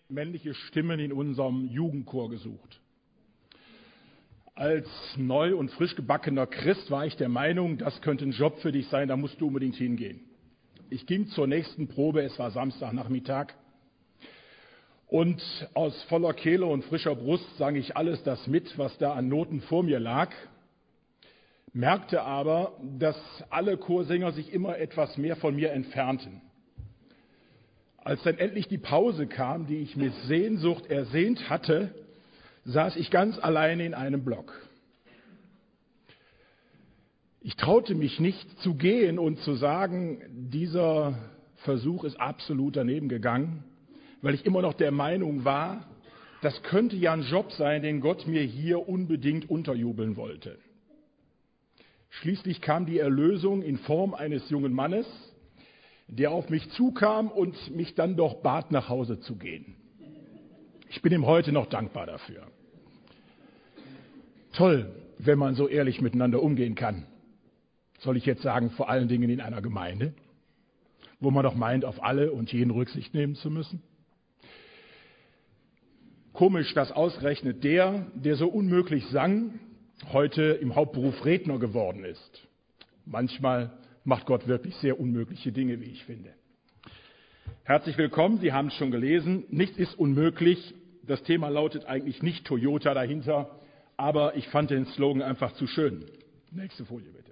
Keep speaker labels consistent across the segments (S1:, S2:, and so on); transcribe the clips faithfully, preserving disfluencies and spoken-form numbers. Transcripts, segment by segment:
S1: männliche Stimmen in unserem Jugendchor gesucht. Als neu und frisch gebackener Christ war ich der Meinung, das könnte ein Job für dich sein, da musst du unbedingt hingehen. Ich ging zur nächsten Probe, es war Samstagnachmittag, und aus voller Kehle und frischer Brust sang ich alles das mit, was da an Noten vor mir lag, merkte aber, dass alle Chorsänger sich immer etwas mehr von mir entfernten. Als dann endlich die Pause kam, die ich mit Sehnsucht ersehnt hatte, saß ich ganz alleine in einem Block. Ich traute mich nicht zu gehen und zu sagen, dieser Versuch ist absolut daneben gegangen, weil ich immer noch der Meinung war, das könnte ja ein Job sein, den Gott mir hier unbedingt unterjubeln wollte. Schließlich kam die Erlösung in Form eines jungen Mannes, der auf mich zukam und mich dann doch bat, nach Hause zu gehen. Ich bin ihm heute noch dankbar dafür. Toll, wenn man so ehrlich miteinander umgehen kann. Soll ich jetzt sagen, vor allen Dingen in einer Gemeinde, wo man doch meint, auf alle und jeden Rücksicht nehmen zu müssen? Komisch, dass ausgerechnet der, der so unmöglich sang, heute im Hauptberuf Redner geworden ist. Manchmal macht Gott wirklich sehr unmögliche Dinge, wie ich finde. Herzlich willkommen, Sie haben es schon gelesen. Nichts ist unmöglich. Das Thema lautet eigentlich nicht Toyota dahinter, aber ich fand den Slogan einfach zu schön. Nächste Folie bitte.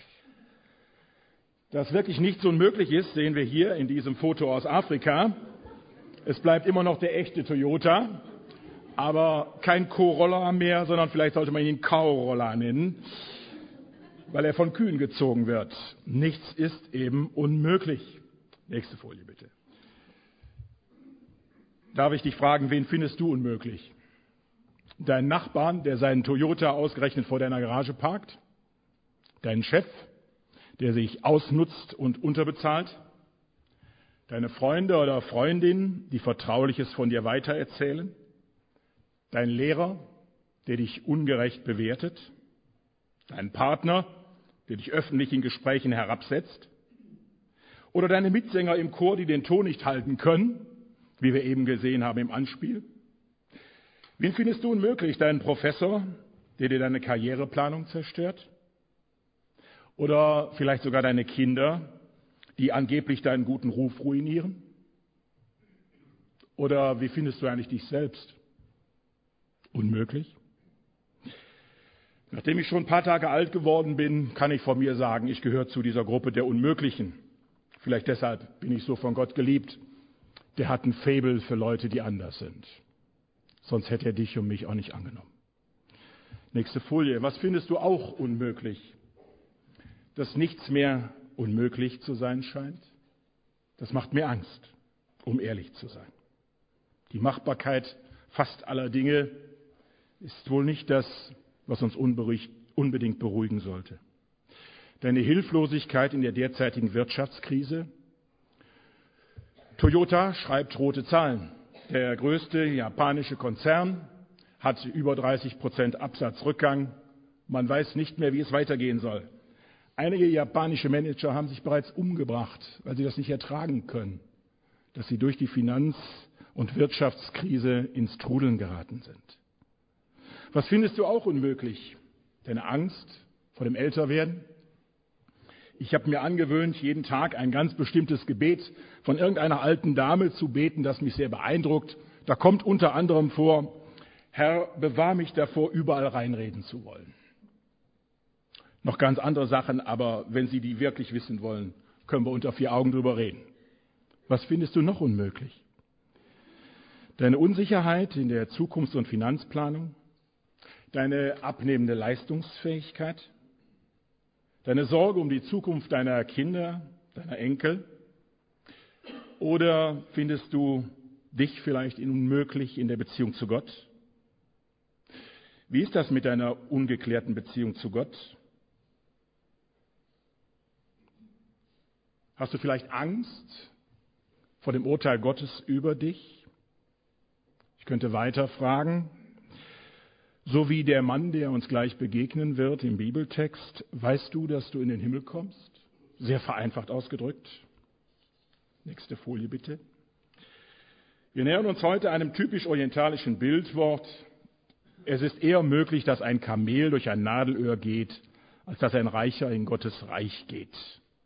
S1: Dass wirklich nichts unmöglich ist, sehen wir hier in diesem Foto aus Afrika. Es bleibt immer noch der echte Toyota, aber kein Corolla mehr, sondern vielleicht sollte man ihn Kauroller nennen, weil er von Kühen gezogen wird. Nichts ist eben unmöglich. Nächste Folie bitte. Darf ich dich fragen, wen findest du unmöglich? Deinen Nachbarn, der seinen Toyota ausgerechnet vor deiner Garage parkt? Deinen Chef, der sich ausnutzt und unterbezahlt? Deine Freunde oder Freundinnen, die Vertrauliches von dir weitererzählen? Dein Lehrer, der dich ungerecht bewertet? Dein Partner, der dich öffentlich in Gesprächen herabsetzt? Oder deine Mitsänger im Chor, die den Ton nicht halten können, wie wir eben gesehen haben im Anspiel? Wen findest du unmöglich? Deinen Professor, der dir deine Karriereplanung zerstört? Oder vielleicht sogar deine Kinder, die angeblich deinen guten Ruf ruinieren? Oder wie findest du eigentlich dich selbst? Unmöglich? Nachdem ich schon ein paar Tage alt geworden bin, kann ich von mir sagen, ich gehöre zu dieser Gruppe der Unmöglichen. Vielleicht deshalb bin ich so von Gott geliebt. Der hat ein Faible für Leute, die anders sind. Sonst hätte er dich und mich auch nicht angenommen. Nächste Folie. Was findest du auch unmöglich? Dass nichts mehr unmöglich zu sein scheint? Das macht mir Angst, um ehrlich zu sein. Die Machbarkeit fast aller Dinge ist wohl nicht das, was uns unbedingt beruhigen sollte. Deine Hilflosigkeit in der derzeitigen Wirtschaftskrise. Toyota schreibt rote Zahlen. Der größte japanische Konzern hat über dreißig Prozent Absatzrückgang. Man weiß nicht mehr, wie es weitergehen soll. Einige japanische Manager haben sich bereits umgebracht, weil sie das nicht ertragen können, dass sie durch die Finanz- und Wirtschaftskrise ins Trudeln geraten sind. Was findest du auch unmöglich? Deine Angst vor dem Älterwerden? Ich habe mir angewöhnt, jeden Tag ein ganz bestimmtes Gebet von irgendeiner alten Dame zu beten, das mich sehr beeindruckt. Da kommt unter anderem vor, Herr, bewahr mich davor, überall reinreden zu wollen. Noch ganz andere Sachen, aber wenn Sie die wirklich wissen wollen, können wir unter vier Augen drüber reden. Was findest du noch unmöglich? Deine Unsicherheit in der Zukunfts- und Finanzplanung? Deine abnehmende Leistungsfähigkeit? Deine Sorge um die Zukunft deiner Kinder, deiner Enkel? Oder findest du dich vielleicht unmöglich in der Beziehung zu Gott? Wie ist das mit deiner ungeklärten Beziehung zu Gott? Hast du vielleicht Angst vor dem Urteil Gottes über dich? Ich könnte weiter fragen. So wie der Mann, der uns gleich begegnen wird im Bibeltext, weißt du, dass du in den Himmel kommst? Sehr vereinfacht ausgedrückt. Nächste Folie bitte. Wir nähern uns heute einem typisch orientalischen Bildwort. Es ist eher möglich, dass ein Kamel durch ein Nadelöhr geht, als dass ein Reicher in Gottes Reich geht.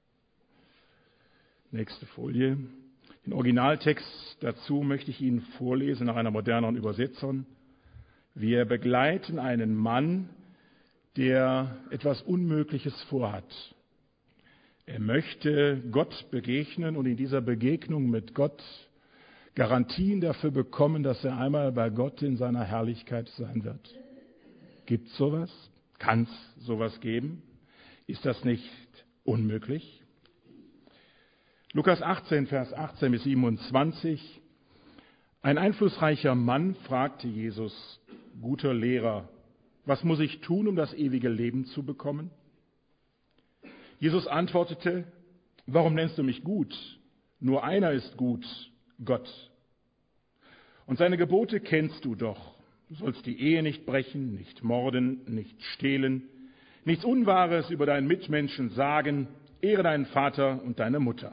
S1: Nächste Folie. Den Originaltext dazu möchte ich Ihnen vorlesen nach einer moderneren Übersetzung. Wir begleiten einen Mann, der etwas Unmögliches vorhat. Er möchte Gott begegnen und in dieser Begegnung mit Gott Garantien dafür bekommen, dass er einmal bei Gott in seiner Herrlichkeit sein wird. Gibt es sowas? Kann es sowas geben? Ist das nicht unmöglich? Lukas achtzehn, Vers achtzehn bis siebenundzwanzig. Ein einflussreicher Mann fragte Jesus, guter Lehrer, was muss ich tun, um das ewige Leben zu bekommen? Jesus antwortete, warum nennst du mich gut? Nur einer ist gut, Gott. Und seine Gebote kennst du doch. Du sollst die Ehe nicht brechen, nicht morden, nicht stehlen, nichts Unwahres über deinen Mitmenschen sagen, ehre deinen Vater und deine Mutter.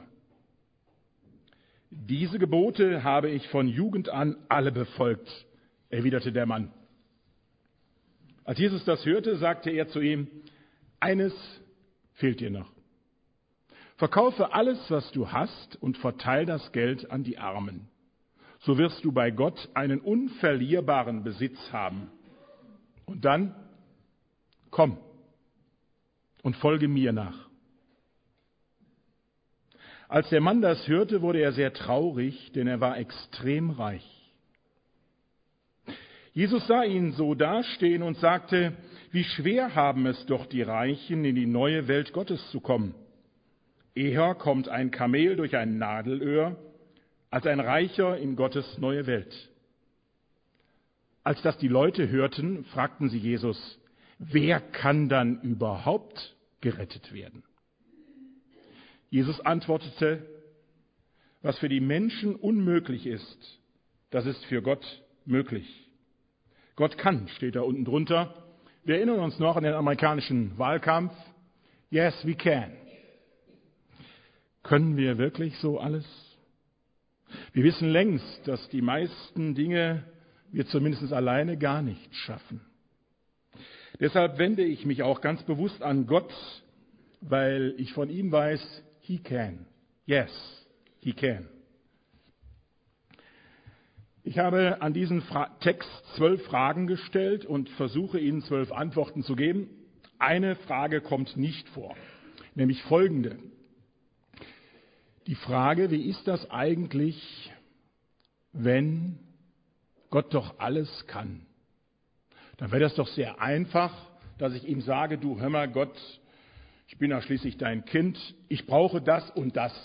S1: Diese Gebote habe ich von Jugend an alle befolgt, erwiderte der Mann. Als Jesus das hörte, sagte er zu ihm, eines fehlt dir noch. Verkaufe alles, was du hast, und verteile das Geld an die Armen. So wirst du bei Gott einen unverlierbaren Besitz haben. Und dann, komm und folge mir nach. Als der Mann das hörte, wurde er sehr traurig, denn er war extrem reich. Jesus sah ihn so dastehen und sagte, wie schwer haben es doch die Reichen, in die neue Welt Gottes zu kommen. Eher kommt ein Kamel durch ein Nadelöhr, als ein Reicher in Gottes neue Welt. Als das die Leute hörten, fragten sie Jesus, wer kann dann überhaupt gerettet werden? Jesus antwortete, was für die Menschen unmöglich ist, das ist für Gott möglich. Gott kann, steht da unten drunter. Wir erinnern uns noch an den amerikanischen Wahlkampf. Yes, we can. Können wir wirklich so alles? Wir wissen längst, dass die meisten Dinge wir zumindest alleine gar nicht schaffen. Deshalb wende ich mich auch ganz bewusst an Gott, weil ich von ihm weiß, he can. Yes, he can. Ich habe an diesen Fra- Text zwölf Fragen gestellt und versuche Ihnen zwölf Antworten zu geben. Eine Frage kommt nicht vor, nämlich folgende. Die Frage, wie ist das eigentlich, wenn Gott doch alles kann? Dann wäre das doch sehr einfach, dass ich ihm sage, du hör mal Gott, ich bin ja schließlich dein Kind, ich brauche das und das.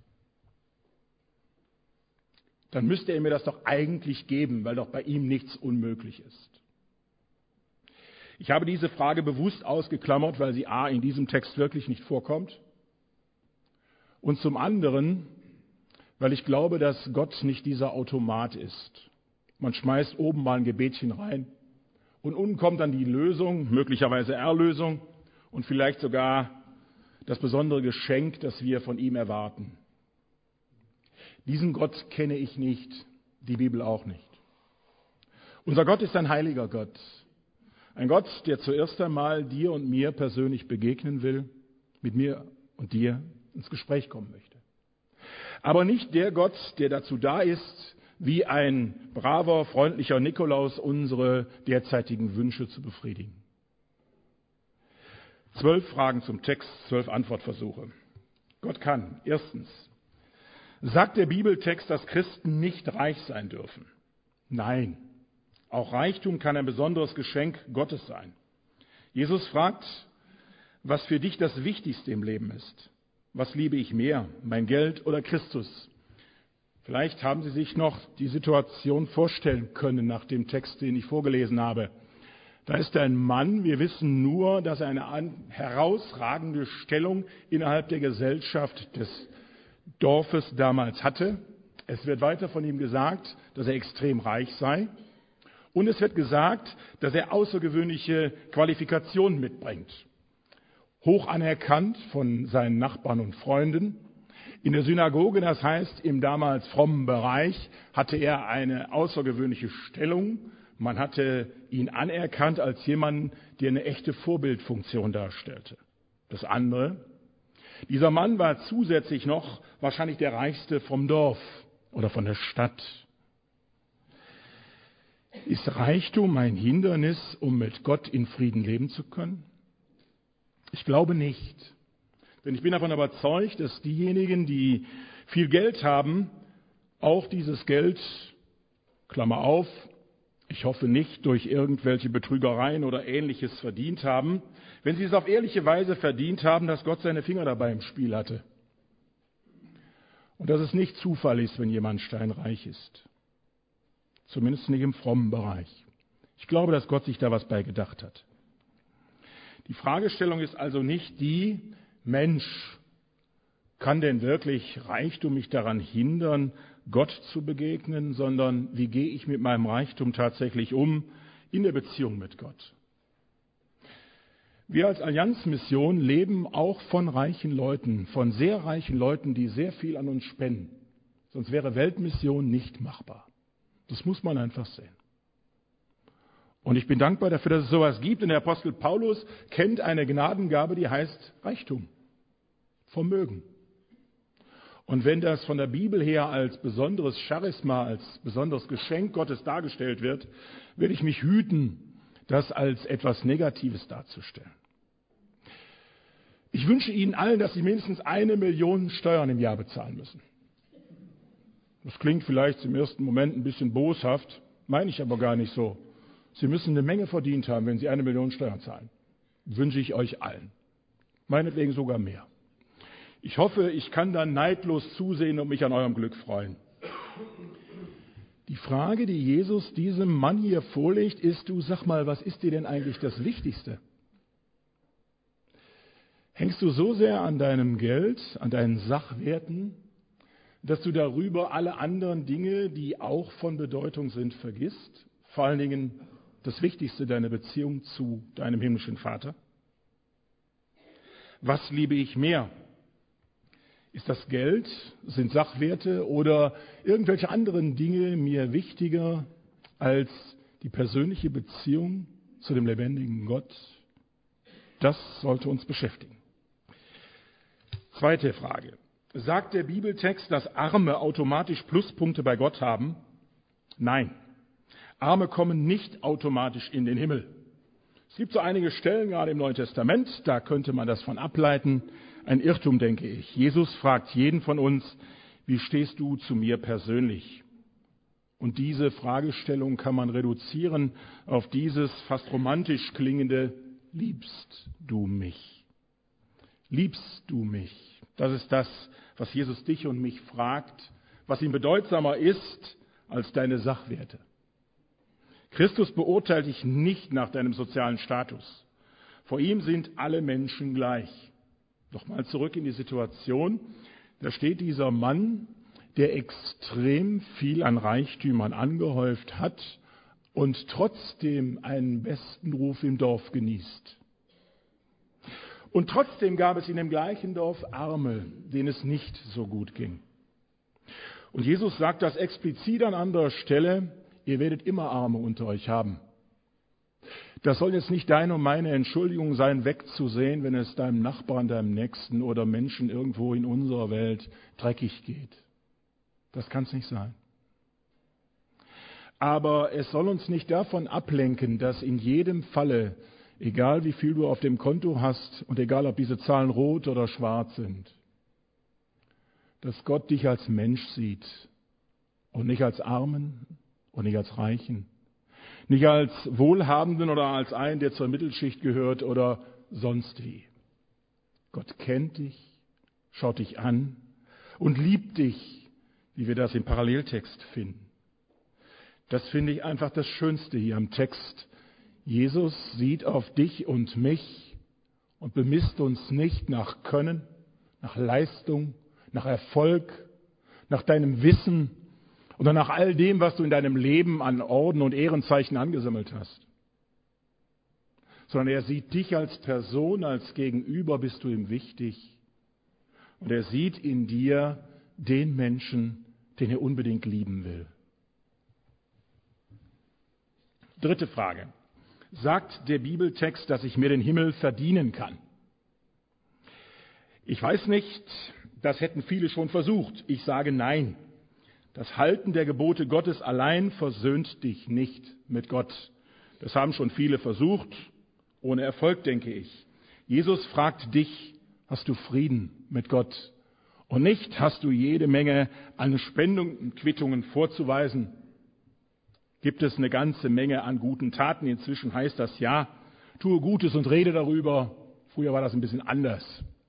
S1: Dann müsste er mir das doch eigentlich geben, weil doch bei ihm nichts unmöglich ist. Ich habe diese Frage bewusst ausgeklammert, weil sie a. in diesem Text wirklich nicht vorkommt und zum anderen, weil ich glaube, dass Gott nicht dieser Automat ist. Man schmeißt oben mal ein Gebetchen rein und unten kommt dann die Lösung, möglicherweise Erlösung und vielleicht sogar das besondere Geschenk, das wir von ihm erwarten. Diesen Gott kenne ich nicht, die Bibel auch nicht. Unser Gott ist ein heiliger Gott. Ein Gott, der zuerst einmal dir und mir persönlich begegnen will, mit mir und dir ins Gespräch kommen möchte. Aber nicht der Gott, der dazu da ist, wie ein braver, freundlicher Nikolaus unsere derzeitigen Wünsche zu befriedigen. Zwölf Fragen zum Text, zwölf Antwortversuche. Gott kann. Erstens. Sagt der Bibeltext, dass Christen nicht reich sein dürfen? Nein. Auch Reichtum kann ein besonderes Geschenk Gottes sein. Jesus fragt, was für dich das Wichtigste im Leben ist. Was liebe ich mehr, mein Geld oder Christus? Vielleicht haben Sie sich noch die Situation vorstellen können nach dem Text, den ich vorgelesen habe. Da ist ein Mann, wir wissen nur, dass er eine herausragende Stellung innerhalb der Gesellschaft des Dorfes damals hatte. Es wird weiter von ihm gesagt, dass er extrem reich sei. Und es wird gesagt, dass er außergewöhnliche Qualifikationen mitbringt. Hoch anerkannt von seinen Nachbarn und Freunden. In der Synagoge, das heißt im damals frommen Bereich, hatte er eine außergewöhnliche Stellung. Man hatte ihn anerkannt als jemanden, der eine echte Vorbildfunktion darstellte. Das andere: Dieser Mann war zusätzlich noch wahrscheinlich der Reichste vom Dorf oder von der Stadt. Ist Reichtum ein Hindernis, um mit Gott in Frieden leben zu können? Ich glaube nicht. Denn ich bin davon überzeugt, dass diejenigen, die viel Geld haben, auch dieses Geld, Klammer auf, ich hoffe nicht durch irgendwelche Betrügereien oder Ähnliches verdient haben, wenn sie es auf ehrliche Weise verdient haben, dass Gott seine Finger dabei im Spiel hatte. Und dass es nicht Zufall ist, wenn jemand steinreich ist. Zumindest nicht im frommen Bereich. Ich glaube, dass Gott sich da was bei gedacht hat. Die Fragestellung ist also nicht die: Mensch, kann denn wirklich Reichtum mich daran hindern, Gott zu begegnen, sondern wie gehe ich mit meinem Reichtum tatsächlich um in der Beziehung mit Gott? Wir als Allianzmission leben auch von reichen Leuten, von sehr reichen Leuten, die sehr viel an uns spenden. Sonst wäre Weltmission nicht machbar. Das muss man einfach sehen. Und ich bin dankbar dafür, dass es sowas gibt. Und der Apostel Paulus kennt eine Gnadengabe, die heißt Reichtum, Vermögen. Und wenn das von der Bibel her als besonderes Charisma, als besonderes Geschenk Gottes dargestellt wird, werde ich mich hüten, das als etwas Negatives darzustellen. Ich wünsche Ihnen allen, dass Sie mindestens eine Million Steuern im Jahr bezahlen müssen. Das klingt vielleicht im ersten Moment ein bisschen boshaft, meine ich aber gar nicht so. Sie müssen eine Menge verdient haben, wenn Sie eine Million Steuern zahlen. Wünsche ich euch allen. Meinetwegen sogar mehr. Ich hoffe, ich kann dann neidlos zusehen und mich an eurem Glück freuen. Die Frage, die Jesus diesem Mann hier vorlegt, ist: Du, sag mal, was ist dir denn eigentlich das Wichtigste? Hängst du so sehr an deinem Geld, an deinen Sachwerten, dass du darüber alle anderen Dinge, die auch von Bedeutung sind, vergisst? Vor allen Dingen das Wichtigste, deine Beziehung zu deinem himmlischen Vater. Was liebe ich mehr? Ist das Geld, sind Sachwerte oder irgendwelche anderen Dinge mir wichtiger als die persönliche Beziehung zu dem lebendigen Gott? Das sollte uns beschäftigen. Zweite Frage. Sagt der Bibeltext, dass Arme automatisch Pluspunkte bei Gott haben? Nein. Arme kommen nicht automatisch in den Himmel. Es gibt so einige Stellen, gerade im Neuen Testament, da könnte man das von ableiten. Ein Irrtum, denke ich. Jesus fragt jeden von uns: Wie stehst du zu mir persönlich? Und diese Fragestellung kann man reduzieren auf dieses fast romantisch klingende: Liebst du mich? Liebst du mich? Das ist das, was Jesus dich und mich fragt, was ihm bedeutsamer ist als deine Sachwerte. Christus beurteilt dich nicht nach deinem sozialen Status. Vor ihm sind alle Menschen gleich. Nochmal zurück in die Situation. Da steht dieser Mann, der extrem viel an Reichtümern angehäuft hat und trotzdem einen besten Ruf im Dorf genießt. Und trotzdem gab es in dem gleichen Dorf Arme, denen es nicht so gut ging. Und Jesus sagt das explizit an anderer Stelle: Ihr werdet immer Arme unter euch haben. Das soll jetzt nicht deine und meine Entschuldigung sein, wegzusehen, wenn es deinem Nachbarn, deinem Nächsten oder Menschen irgendwo in unserer Welt dreckig geht. Das kann es nicht sein. Aber es soll uns nicht davon ablenken, dass in jedem Falle, egal wie viel du auf dem Konto hast und egal ob diese Zahlen rot oder schwarz sind, dass Gott dich als Mensch sieht und nicht als Armen und nicht als Reichen, nicht als Wohlhabenden oder als einen, der zur Mittelschicht gehört oder sonst wie. Gott kennt dich, schaut dich an und liebt dich, wie wir das im Paralleltext finden. Das finde ich einfach das Schönste hier am Text. Jesus sieht auf dich und mich und bemisst uns nicht nach Können, nach Leistung, nach Erfolg, nach deinem Wissen oder nach all dem, was du in deinem Leben an Orden und Ehrenzeichen angesammelt hast. Sondern er sieht dich als Person, als Gegenüber bist du ihm wichtig. Und er sieht in dir den Menschen, den er unbedingt lieben will. Dritte Frage. Sagt der Bibeltext, dass ich mir den Himmel verdienen kann? Ich weiß nicht, das hätten viele schon versucht. Ich sage nein. Das Halten der Gebote Gottes allein versöhnt dich nicht mit Gott. Das haben schon viele versucht, ohne Erfolg, denke ich. Jesus fragt dich, hast du Frieden mit Gott? Und nicht, hast du jede Menge an Spendungen und Quittungen vorzuweisen? Gibt es eine ganze Menge an guten Taten? Inzwischen heißt das ja, tue Gutes und rede darüber. Früher war das ein bisschen anders.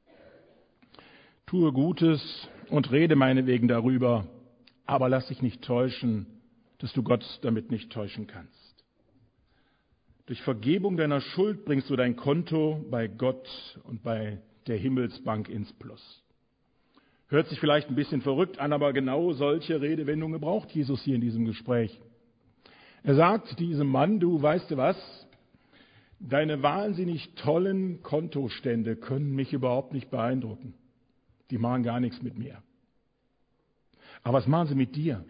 S1: Tue Gutes und rede meinetwegen darüber, aber lass dich nicht täuschen, dass du Gott damit nicht täuschen kannst. Durch Vergebung deiner Schuld bringst du dein Konto bei Gott und bei der Himmelsbank ins Plus. Hört sich vielleicht ein bisschen verrückt an, aber genau solche Redewendungen braucht Jesus hier in diesem Gespräch. Er sagt diesem Mann, du weißt du was, deine wahnsinnig tollen Kontostände können mich überhaupt nicht beeindrucken. Die machen gar nichts mit mir. Aber was machen sie mit dir?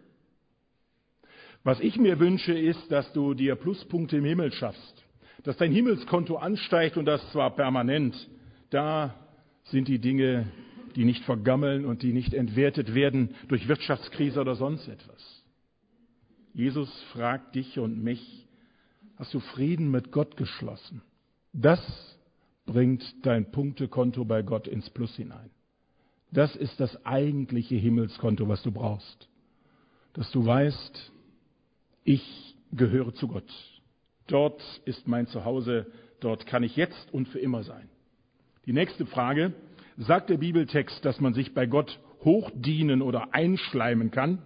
S1: Was ich mir wünsche, ist, dass du dir Pluspunkte im Himmel schaffst, dass dein Himmelskonto ansteigt und das zwar permanent. Da sind die Dinge, die nicht vergammeln und die nicht entwertet werden durch Wirtschaftskrise oder sonst etwas. Jesus fragt dich und mich, hast du Frieden mit Gott geschlossen? Das bringt dein Punktekonto bei Gott ins Plus hinein. Das ist das eigentliche Himmelskonto, was du brauchst. Dass du weißt, ich gehöre zu Gott. Dort ist mein Zuhause, dort kann ich jetzt und für immer sein. Die nächste Frage, sagt der Bibeltext, dass man sich bei Gott hochdienen oder einschleimen kann?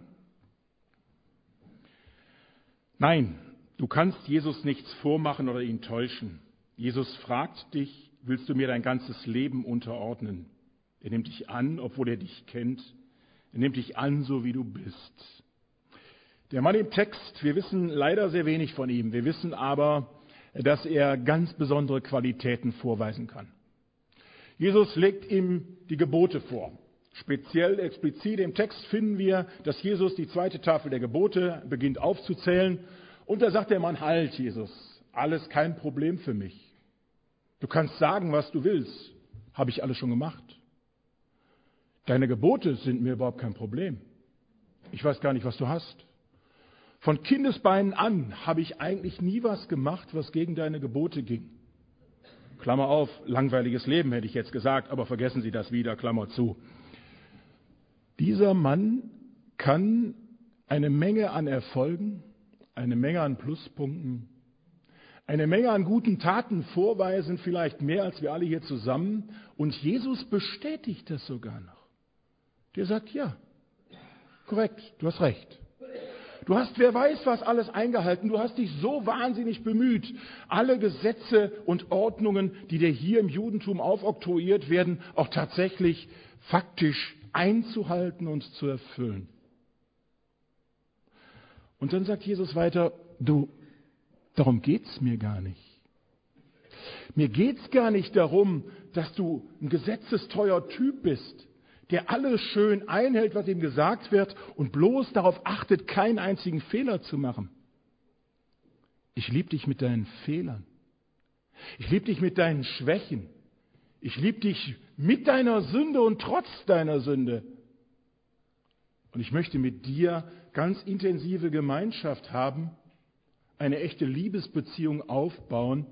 S1: Nein, du kannst Jesus nichts vormachen oder ihn täuschen. Jesus fragt dich, willst du mir dein ganzes Leben unterordnen? Er nimmt dich an, obwohl er dich kennt. Er nimmt dich an, so wie du bist. Der Mann im Text, wir wissen leider sehr wenig von ihm. Wir wissen aber, dass er ganz besondere Qualitäten vorweisen kann. Jesus legt ihm die Gebote vor. Speziell, explizit im Text finden wir, dass Jesus die zweite Tafel der Gebote beginnt aufzuzählen. Und da sagt der Mann, halt Jesus, alles kein Problem für mich. Du kannst sagen, was du willst. Habe ich alles schon gemacht. Deine Gebote sind mir überhaupt kein Problem. Ich weiß gar nicht, was du hast. Von Kindesbeinen an habe ich eigentlich nie was gemacht, was gegen deine Gebote ging. Klammer auf, langweiliges Leben hätte ich jetzt gesagt, aber vergessen Sie das wieder, Klammer zu. Dieser Mann kann eine Menge an Erfolgen, eine Menge an Pluspunkten, eine Menge an guten Taten vorweisen, vielleicht mehr als wir alle hier zusammen. Und Jesus bestätigt das sogar noch. Der sagt, ja, korrekt, du hast recht. Du hast, wer weiß was, alles eingehalten. Du hast dich so wahnsinnig bemüht, alle Gesetze und Ordnungen, die dir hier im Judentum aufoktroyiert werden, auch tatsächlich faktisch einzuhalten und zu erfüllen. Und dann sagt Jesus weiter, du, darum geht's mir gar nicht. Mir geht's gar nicht darum, dass du ein gesetzestreuer Typ bist, der alles schön einhält, was ihm gesagt wird und bloß darauf achtet, keinen einzigen Fehler zu machen. Ich liebe dich mit deinen Fehlern. Ich liebe dich mit deinen Schwächen. Ich liebe dich mit deiner Sünde und trotz deiner Sünde. Und ich möchte mit dir ganz intensive Gemeinschaft haben, eine echte Liebesbeziehung aufbauen,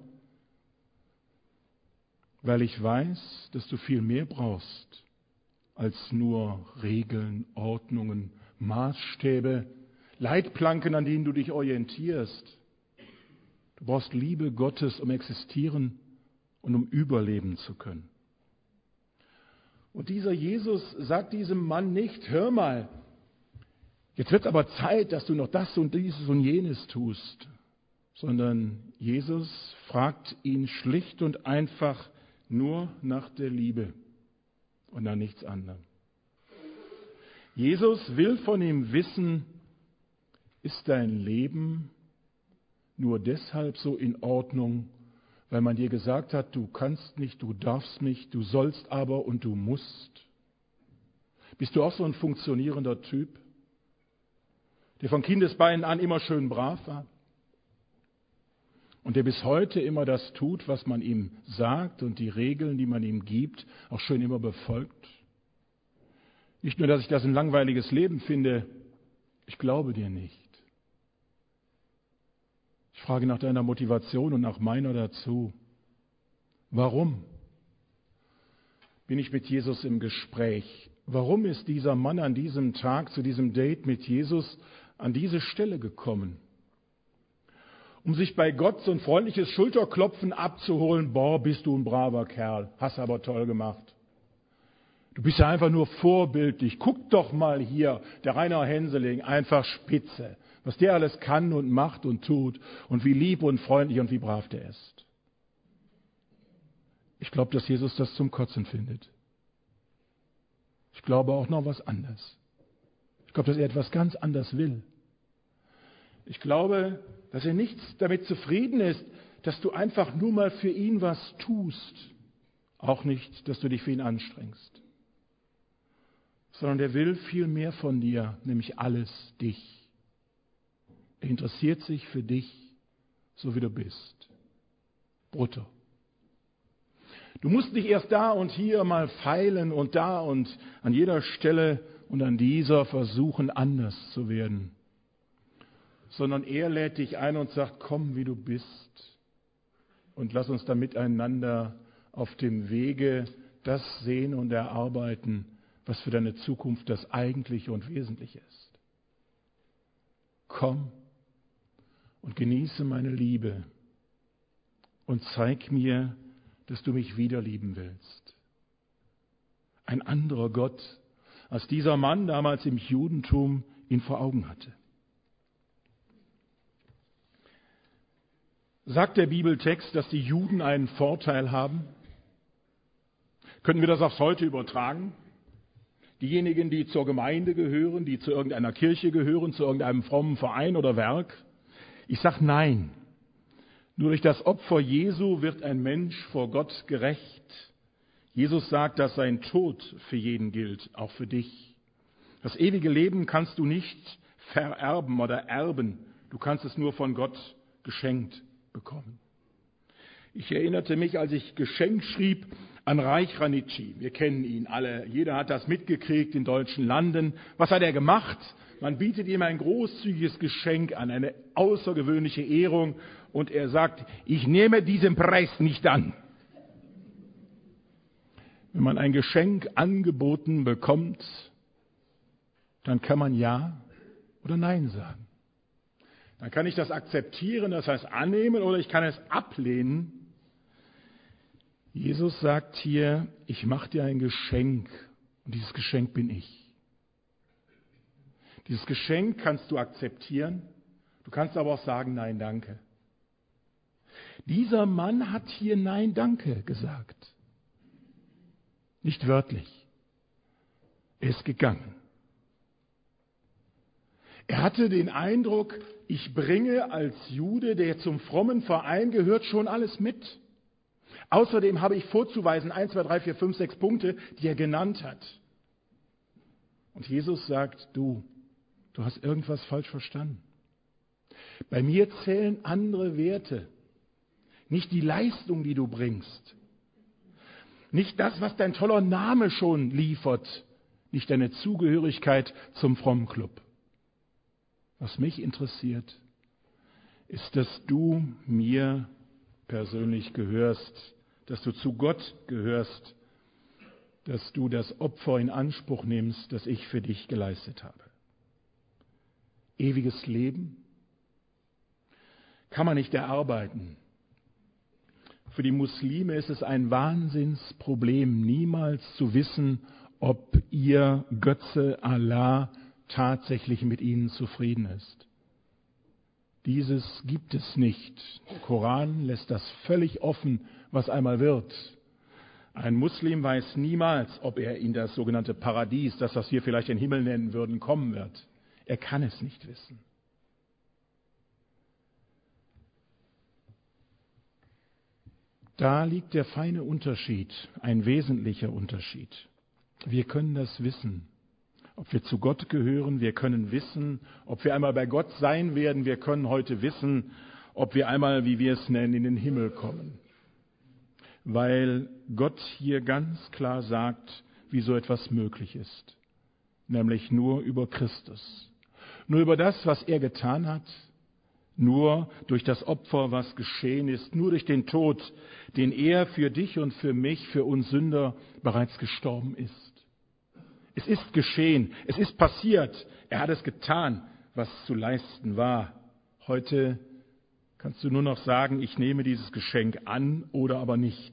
S1: weil ich weiß, dass du viel mehr brauchst als nur Regeln, Ordnungen, Maßstäbe, Leitplanken, an denen du dich orientierst. Du brauchst Liebe Gottes, um existieren und um überleben zu können. Und dieser Jesus sagt diesem Mann nicht, hör mal, jetzt wird aber Zeit, dass du noch das und dieses und jenes tust, sondern Jesus fragt ihn schlicht und einfach nur nach der Liebe und nach nichts anderem. Jesus will von ihm wissen, ist dein Leben nur deshalb so in Ordnung, weil man dir gesagt hat, du kannst nicht, du darfst nicht, du sollst aber und du musst? Bist du auch so ein funktionierender Typ, der von Kindesbeinen an immer schön brav war und der bis heute immer das tut, was man ihm sagt und die Regeln, die man ihm gibt, auch schön immer befolgt? Nicht nur, dass ich das ein langweiliges Leben finde, ich glaube dir nicht. Ich frage nach deiner Motivation und nach meiner dazu. Warum bin ich mit Jesus im Gespräch? Warum ist dieser Mann an diesem Tag zu diesem Date mit Jesus an diese Stelle gekommen? Um sich bei Gott so ein freundliches Schulterklopfen abzuholen, boah, bist du ein braver Kerl, hast aber toll gemacht. Du bist ja einfach nur vorbildlich. Guck doch mal hier, der Rainer Henseling, einfach spitze, was der alles kann und macht und tut und wie lieb und freundlich und wie brav der ist. Ich glaube, dass Jesus das zum Kotzen findet. Ich glaube auch noch was anderes. Ich glaube, dass er etwas ganz anderes will. Ich glaube, dass er nicht damit zufrieden ist, dass du einfach nur mal für ihn was tust. Auch nicht, dass du dich für ihn anstrengst. Sondern er will viel mehr von dir, nämlich alles dich. Er interessiert sich für dich, so wie du bist. Brutto. Du musst nicht erst da und hier mal feilen und da und an jeder Stelle und an dieser versuchen, anders zu werden. Sondern er lädt dich ein und sagt, komm, wie du bist. Und lass uns da miteinander auf dem Wege das sehen und erarbeiten, was für deine Zukunft das Eigentliche und Wesentliche ist. Komm und genieße meine Liebe und zeig mir, dass du mich wieder lieben willst. Ein anderer Gott, als dieser Mann damals im Judentum ihn vor Augen hatte. Sagt der Bibeltext, dass die Juden einen Vorteil haben? Können wir das aufs Heute übertragen? Diejenigen, die zur Gemeinde gehören, die zu irgendeiner Kirche gehören, zu irgendeinem frommen Verein oder Werk? Ich sage nein. Nur durch das Opfer Jesu wird ein Mensch vor Gott gerecht. Jesus sagt, dass sein Tod für jeden gilt, auch für dich. Das ewige Leben kannst du nicht vererben oder erben. Du kannst es nur von Gott geschenkt bekommen. Ich erinnerte mich, als ich Geschenk schrieb, an Reich Ranitzky. Wir kennen ihn alle. Jeder hat das mitgekriegt in deutschen Landen. Was hat er gemacht? Man bietet ihm ein großzügiges Geschenk an, eine außergewöhnliche Ehrung. Und er sagt, ich nehme diesen Preis nicht an. Wenn man ein Geschenk angeboten bekommt, dann kann man Ja oder Nein sagen. Dann kann ich das akzeptieren, das heißt annehmen, oder ich kann es ablehnen. Jesus sagt hier, ich mache dir ein Geschenk und dieses Geschenk bin ich. Dieses Geschenk kannst du akzeptieren, du kannst aber auch sagen, nein, danke. Dieser Mann hat hier nein, danke gesagt. Nicht wörtlich. Er ist gegangen. Er hatte den Eindruck, ich bringe als Jude, der zum frommen Verein gehört, schon alles mit. Außerdem habe ich vorzuweisen, eins, zwei, drei, vier, fünf, sechs Punkte, die er genannt hat. Und Jesus sagt, du, du hast irgendwas falsch verstanden. Bei mir zählen andere Werte. Nicht die Leistung, die du bringst. Nicht das, was dein toller Name schon liefert. Nicht deine Zugehörigkeit zum frommen Club. Was mich interessiert, ist, dass du mir persönlich gehörst, dass du zu Gott gehörst, dass du das Opfer in Anspruch nimmst, das ich für dich geleistet habe. Ewiges Leben kann man nicht erarbeiten. Für die Muslime ist es ein Wahnsinnsproblem, niemals zu wissen, ob ihr Götze Allah tatsächlich mit ihnen zufrieden ist. Dieses gibt es nicht. Der Koran lässt das völlig offen, was einmal wird. Ein Muslim weiß niemals, ob er in das sogenannte Paradies, das was wir vielleicht den Himmel nennen würden, kommen wird. Er kann es nicht wissen. Da liegt der feine Unterschied, ein wesentlicher Unterschied. Wir können das wissen. ob wir zu Gott gehören. Wir können wissen, ob wir einmal bei Gott sein werden. Wir können heute wissen, ob wir einmal, wie wir es nennen, in den Himmel kommen. Weil Gott hier ganz klar sagt, wie so etwas möglich ist. Nämlich nur über Christus. Nur über das, was er getan hat. Nur durch das Opfer, was geschehen ist. Nur durch den Tod, den er für dich und für mich, für uns Sünder bereits gestorben ist. Es ist geschehen. Es ist passiert. Er hat es getan, was zu leisten war. Heute kannst du nur noch sagen, ich nehme dieses Geschenk an oder aber nicht.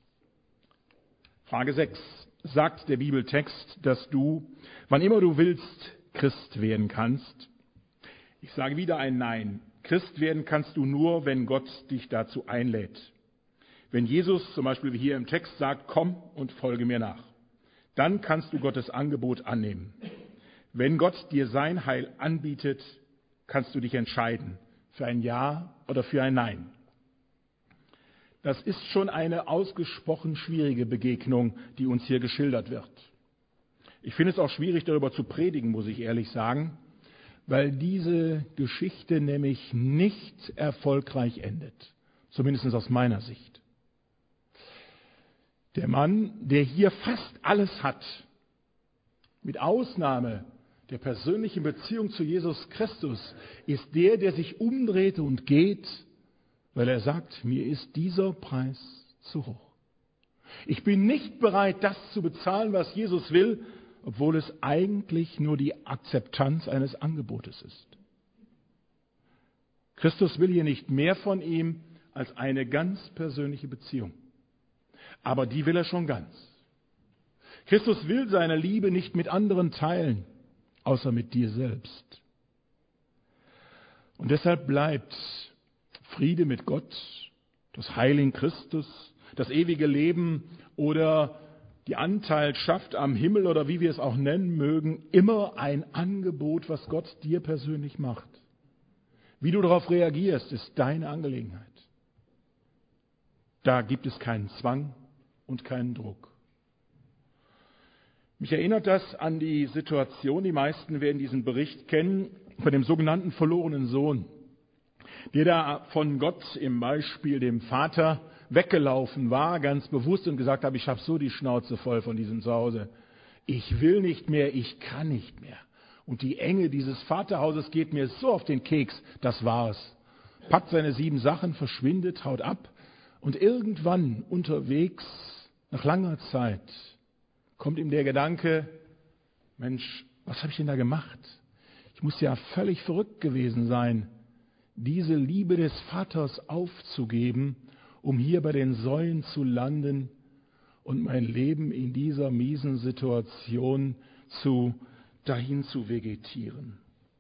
S1: Frage sechs. Sagt der Bibeltext, dass du, wann immer du willst, Christ werden kannst? Ich sage wieder ein Nein. Christ werden kannst du nur, wenn Gott dich dazu einlädt. Wenn Jesus zum Beispiel wie hier im Text sagt, komm und folge mir nach, dann kannst du Gottes Angebot annehmen. Wenn Gott dir sein Heil anbietet, kannst du dich entscheiden für ein Ja oder für ein Nein. Das ist schon eine ausgesprochen schwierige Begegnung, die uns hier geschildert wird. Ich finde es auch schwierig, darüber zu predigen, muss ich ehrlich sagen, weil diese Geschichte nämlich nicht erfolgreich endet, zumindest aus meiner Sicht. Der Mann, der hier fast alles hat, mit Ausnahme der persönlichen Beziehung zu Jesus Christus, ist der, der sich umdreht und geht, weil er sagt, mir ist dieser Preis zu hoch. Ich bin nicht bereit, das zu bezahlen, was Jesus will, obwohl es eigentlich nur die Akzeptanz eines Angebotes ist. Christus will hier nicht mehr von ihm als eine ganz persönliche Beziehung. Aber die will er schon ganz. Christus will seine Liebe nicht mit anderen teilen, außer mit dir selbst. Und deshalb bleibt Friede mit Gott, das Heil in Christus, das ewige Leben oder die Anteilschaft am Himmel oder wie wir es auch nennen mögen, immer ein Angebot, was Gott dir persönlich macht. Wie du darauf reagierst, ist deine Angelegenheit. Da gibt es keinen Zwang und keinen Druck. Mich erinnert das an die Situation, die meisten werden diesen Bericht kennen, von dem sogenannten verlorenen Sohn, der da von Gott im Beispiel dem Vater weggelaufen war, ganz bewusst und gesagt hat, ich habe so die Schnauze voll von diesem Zuhause. Ich will nicht mehr, ich kann nicht mehr. Und die Enge dieses Vaterhauses geht mir so auf den Keks, das war's. Packt seine sieben Sachen, verschwindet, haut ab und irgendwann unterwegs, nach langer Zeit, kommt ihm der Gedanke, Mensch, was habe ich denn da gemacht? Ich muss ja völlig verrückt gewesen sein, diese Liebe des Vaters aufzugeben, um hier bei den Säulen zu landen und mein Leben in dieser miesen Situation zu, dahin zu vegetieren.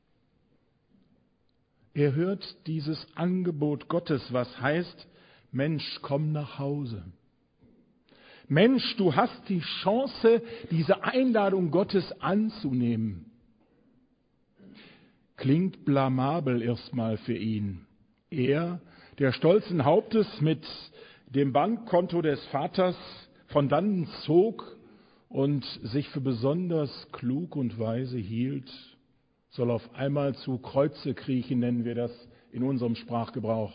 S1: Er hört dieses Angebot Gottes, was heißt, Mensch, komm nach Hause. Mensch, du hast die Chance, diese Einladung Gottes anzunehmen. Klingt blamabel erstmal für ihn. Er, der stolzen Hauptes mit dem Bankkonto des Vaters von dannen zog und sich für besonders klug und weise hielt, soll auf einmal zu Kreuze kriechen, nennen wir das in unserem Sprachgebrauch.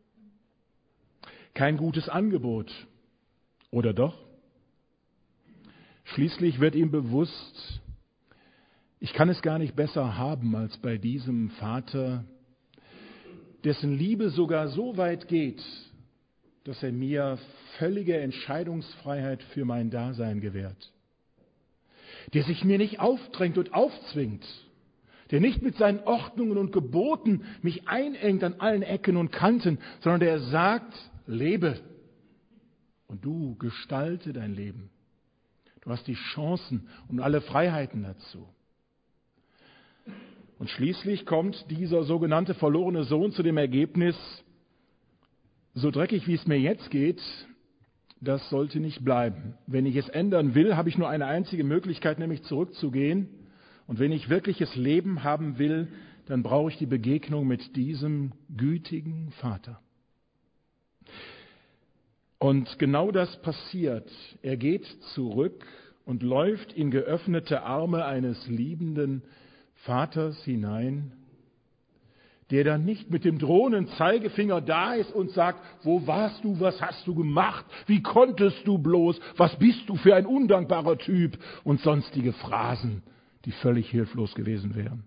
S1: Kein gutes Angebot, oder doch? Schließlich wird ihm bewusst, ich kann es gar nicht besser haben als bei diesem Vater, dessen Liebe sogar so weit geht, dass er mir völlige Entscheidungsfreiheit für mein Dasein gewährt, der sich mir nicht aufdrängt und aufzwingt, der nicht mit seinen Ordnungen und Geboten mich einengt an allen Ecken und Kanten, sondern der sagt, lebe und du gestalte dein Leben. Du hast die Chancen und alle Freiheiten dazu. Und schließlich kommt dieser sogenannte verlorene Sohn zu dem Ergebnis, so dreckig wie es mir jetzt geht, das sollte nicht bleiben. Wenn ich es ändern will, habe ich nur eine einzige Möglichkeit, nämlich zurückzugehen. Und wenn ich wirkliches Leben haben will, dann brauche ich die Begegnung mit diesem gütigen Vater. Und genau das passiert. Er geht zurück und läuft in geöffnete Arme eines liebenden Vaters hinein, der dann nicht mit dem drohenden Zeigefinger da ist und sagt, wo warst du, was hast du gemacht, wie konntest du bloß, was bist du für ein undankbarer Typ und sonstige Phrasen, die völlig hilflos gewesen wären.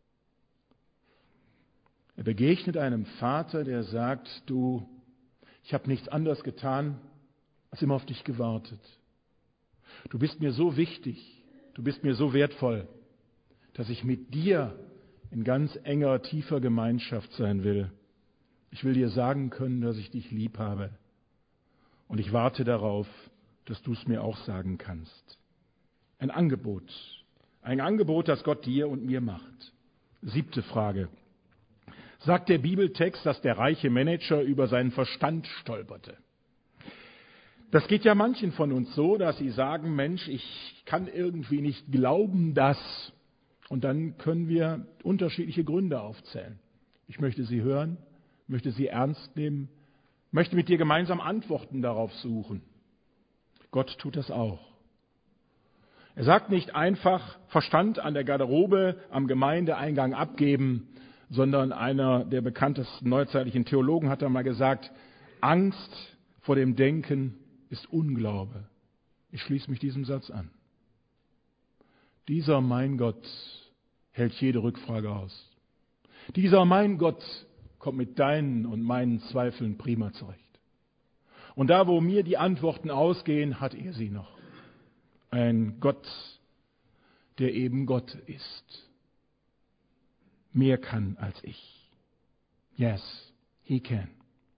S1: Er begegnet einem Vater, der sagt, du, ich habe nichts anderes getan, als immer auf dich gewartet. Du bist mir so wichtig, du bist mir so wertvoll, dass ich mit dir in ganz enger, tiefer Gemeinschaft sein will. Ich will dir sagen können, dass ich dich lieb habe. Und ich warte darauf, dass du es mir auch sagen kannst. Ein Angebot. Ein Angebot, das Gott dir und mir macht. Siebte Frage. Sagt der Bibeltext, dass der reiche Manager über seinen Verstand stolperte? Das geht ja manchen von uns so, dass sie sagen, Mensch, ich kann irgendwie nicht glauben, dass... Und dann können wir unterschiedliche Gründe aufzählen. Ich möchte sie hören, möchte sie ernst nehmen, möchte mit dir gemeinsam Antworten darauf suchen. Gott tut das auch. Er sagt nicht einfach Verstand an der Garderobe am Gemeindeeingang abgeben, sondern einer der bekanntesten neuzeitlichen Theologen hat einmal gesagt, Angst vor dem Denken ist Unglaube. Ich schließe mich diesem Satz an. Dieser mein Gott hält jede Rückfrage aus. Dieser mein Gott kommt mit deinen und meinen Zweifeln prima zurecht. Und da, wo mir die Antworten ausgehen, hat er sie noch. Ein Gott, der eben Gott ist. Mehr kann als ich. Yes, he can.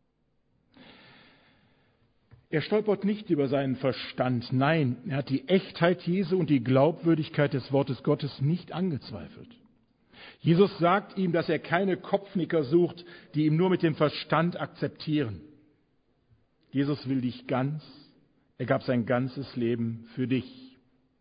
S1: Er stolpert nicht über seinen Verstand. Nein, er hat die Echtheit Jesu und die Glaubwürdigkeit des Wortes Gottes nicht angezweifelt. Jesus sagt ihm, dass er keine Kopfnicker sucht, die ihm nur mit dem Verstand akzeptieren. Jesus will dich ganz. Er gab sein ganzes Leben für dich.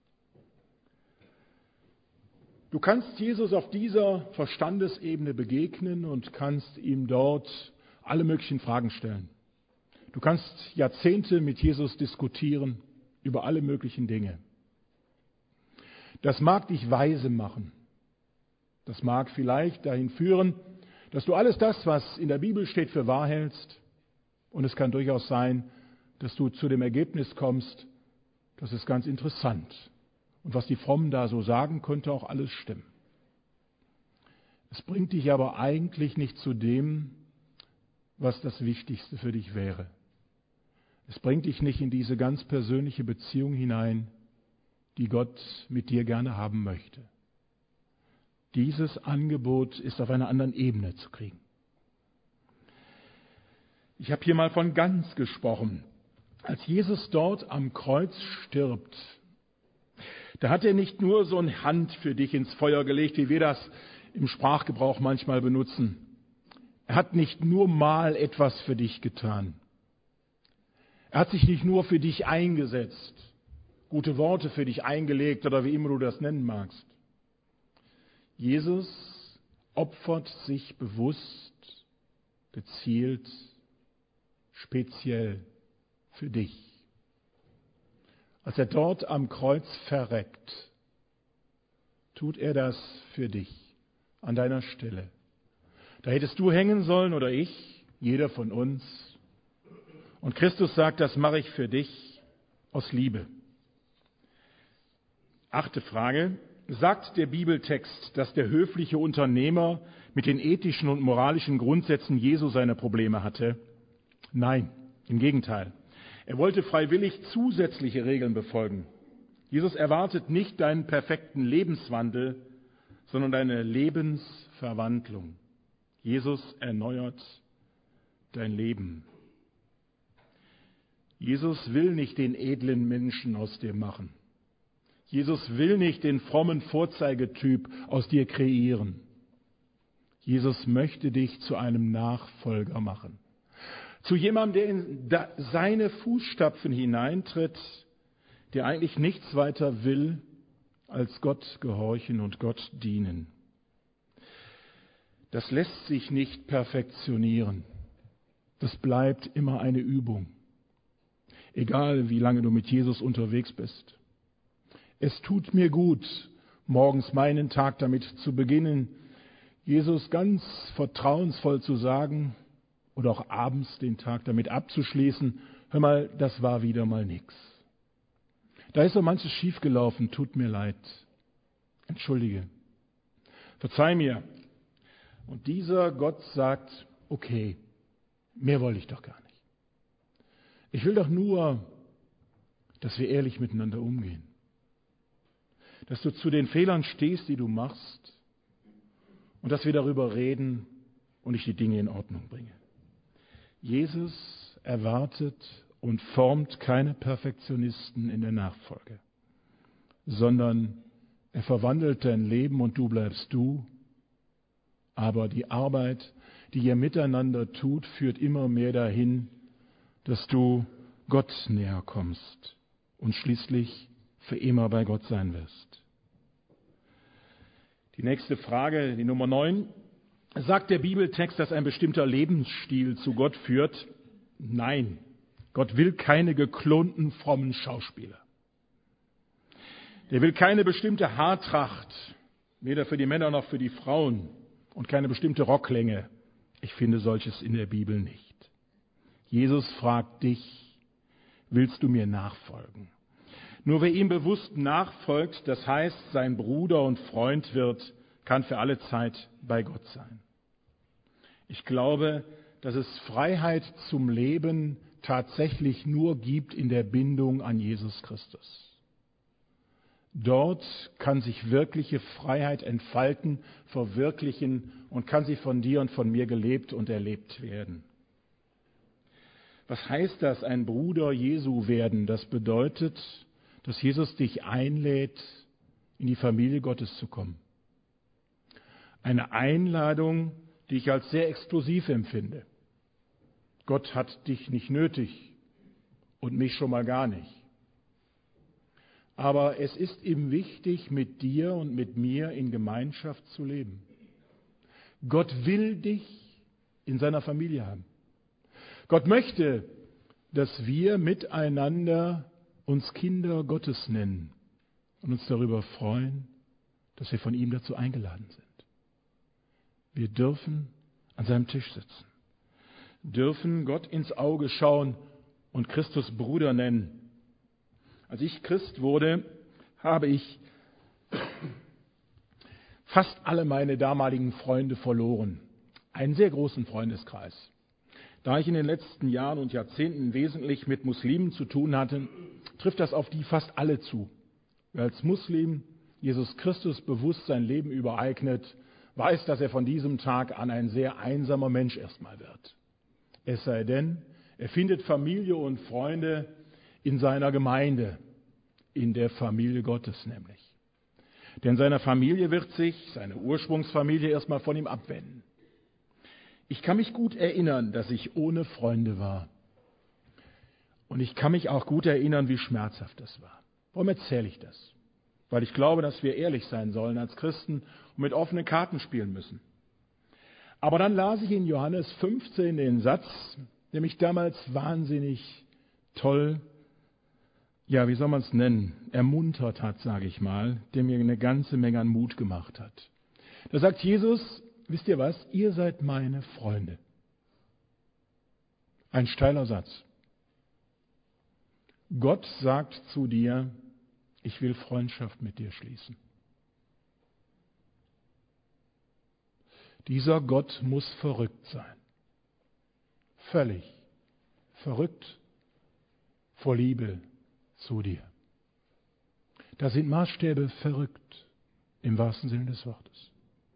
S1: Du kannst Jesus auf dieser Verstandesebene begegnen und kannst ihm dort alle möglichen Fragen stellen. Du kannst Jahrzehnte mit Jesus diskutieren über alle möglichen Dinge. Das mag dich weise machen. Das mag vielleicht dahin führen, dass du alles das, was in der Bibel steht, für wahr hältst. Und es kann durchaus sein, dass du zu dem Ergebnis kommst, das ist ganz interessant. Und was die Frommen da so sagen, könnte auch alles stimmen. Es bringt dich aber eigentlich nicht zu dem, was das Wichtigste für dich wäre. Es bringt dich nicht in diese ganz persönliche Beziehung hinein, die Gott mit dir gerne haben möchte. Dieses Angebot ist auf einer anderen Ebene zu kriegen. Ich habe hier mal von ganz gesprochen. Als Jesus dort am Kreuz stirbt, da hat er nicht nur so eine Hand für dich ins Feuer gelegt, wie wir das im Sprachgebrauch manchmal benutzen. Er hat nicht nur mal etwas für dich getan. Er hat sich nicht nur für dich eingesetzt, gute Worte für dich eingelegt oder wie immer du das nennen magst. Jesus opfert sich bewusst, gezielt, speziell für dich. Als er dort am Kreuz verreckt, tut er das für dich, an deiner Stelle. Da hättest du hängen sollen oder ich, jeder von uns. Und Christus sagt, das mache ich für dich aus Liebe. Achte Frage. Sagt der Bibeltext, dass der höfliche Unternehmer mit den ethischen und moralischen Grundsätzen Jesu seine Probleme hatte? Nein, im Gegenteil. Er wollte freiwillig zusätzliche Regeln befolgen. Jesus erwartet nicht deinen perfekten Lebenswandel, sondern deine Lebensverwandlung. Jesus erneuert dein Leben. Jesus will nicht den edlen Menschen aus dir machen. Jesus will nicht den frommen Vorzeigetyp aus dir kreieren. Jesus möchte dich zu einem Nachfolger machen. Zu jemandem, der in seine Fußstapfen hineintritt, der eigentlich nichts weiter will, als Gott gehorchen und Gott dienen. Das lässt sich nicht perfektionieren. Das bleibt immer eine Übung. Egal, wie lange du mit Jesus unterwegs bist. Es tut mir gut, morgens meinen Tag damit zu beginnen, Jesus ganz vertrauensvoll zu sagen oder auch abends den Tag damit abzuschließen, hör mal, das war wieder mal nix. Da ist so manches schiefgelaufen, tut mir leid. Entschuldige. Verzeih mir. Und dieser Gott sagt, okay, mehr wollte ich doch gar nicht. Ich will doch nur, dass wir ehrlich miteinander umgehen. Dass du zu den Fehlern stehst, die du machst und dass wir darüber reden und ich die Dinge in Ordnung bringe. Jesus erwartet und formt keine Perfektionisten in der Nachfolge, sondern er verwandelt dein Leben und du bleibst du. Aber die Arbeit, die ihr miteinander tut, führt immer mehr dahin, dass du Gott näher kommst und schließlich für immer bei Gott sein wirst. Die nächste Frage, die Nummer neun. Sagt der Bibeltext, dass ein bestimmter Lebensstil zu Gott führt? Nein, Gott will keine geklonten, frommen Schauspieler. Der will keine bestimmte Haartracht, weder für die Männer noch für die Frauen, und keine bestimmte Rocklänge. Ich finde solches in der Bibel nicht. Jesus fragt dich, willst du mir nachfolgen? Nur wer ihm bewusst nachfolgt, das heißt, sein Bruder und Freund wird, kann für alle Zeit bei Gott sein. Ich glaube, dass es Freiheit zum Leben tatsächlich nur gibt in der Bindung an Jesus Christus. Dort kann sich wirkliche Freiheit entfalten, verwirklichen und kann sie von dir und von mir gelebt und erlebt werden. Was heißt das, ein Bruder Jesu werden? Das bedeutet, dass Jesus dich einlädt, in die Familie Gottes zu kommen. Eine Einladung, die ich als sehr exklusiv empfinde. Gott hat dich nicht nötig und mich schon mal gar nicht. Aber es ist ihm wichtig, mit dir und mit mir in Gemeinschaft zu leben. Gott will dich in seiner Familie haben. Gott möchte, dass wir miteinander uns Kinder Gottes nennen und uns darüber freuen, dass wir von ihm dazu eingeladen sind. Wir dürfen an seinem Tisch sitzen, dürfen Gott ins Auge schauen und Christus Bruder nennen. Als ich Christ wurde, habe ich fast alle meine damaligen Freunde verloren. Einen sehr großen Freundeskreis. Da ich in den letzten Jahren und Jahrzehnten wesentlich mit Muslimen zu tun hatte, trifft das auf die fast alle zu. Wer als Muslim Jesus Christus bewusst sein Leben übereignet, weiß, dass er von diesem Tag an ein sehr einsamer Mensch erstmal wird. Es sei denn, er findet Familie und Freunde in seiner Gemeinde, in der Familie Gottes nämlich. Denn seine Familie wird sich, seine Ursprungsfamilie, erstmal von ihm abwenden. Ich kann mich gut erinnern, dass ich ohne Freunde war. Und ich kann mich auch gut erinnern, wie schmerzhaft das war. Warum erzähle ich das? Weil ich glaube, dass wir ehrlich sein sollen als Christen und mit offenen Karten spielen müssen. Aber dann las ich in Johannes fünfzehn den Satz, der mich damals wahnsinnig toll, ja, wie soll man es nennen, ermuntert hat, sage ich mal, der mir eine ganze Menge an Mut gemacht hat. Da sagt Jesus, wisst ihr was, ihr seid meine Freunde. Ein steiler Satz. Gott sagt zu dir, ich will Freundschaft mit dir schließen. Dieser Gott muss verrückt sein. Völlig verrückt vor Liebe zu dir. Da sind Maßstäbe verrückt, im wahrsten Sinne des Wortes.